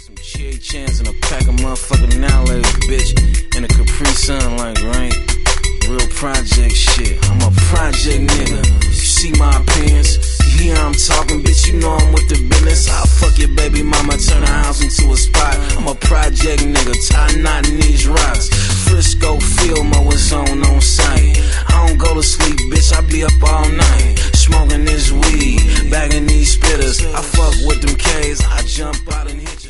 Some cherry chans and a pack of motherfucking now ladies, bitch. And a Capri Sun like, right? Real project shit. I'm a project nigga. You see my appearance? You hear I'm talking, bitch, you know I'm with the business. I'll fuck your baby mama, turn her house into a spot. I'm a project nigga, tie knot in these rocks. Frisco field mowers on site. I don't go to sleep, bitch, I be up all night. Smoking this weed, bagging these spitters. I fuck with them K's, I jump out and hit you.